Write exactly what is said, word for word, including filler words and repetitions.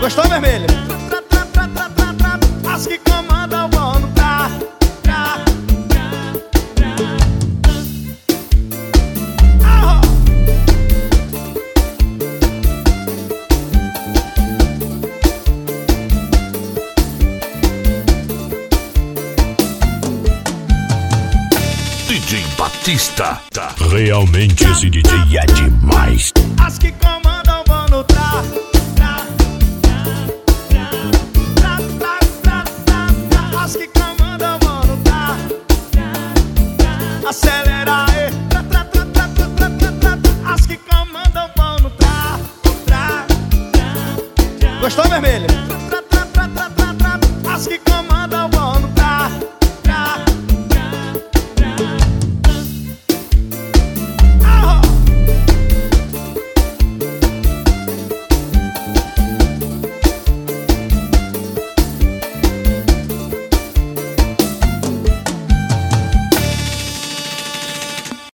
Gostou, vermelho? Tra, tra, tra, tra, tra, tra. As que comandam vão no tra, tra, tra, tra. Ah, D J Batista. Realmente esse D J é demais.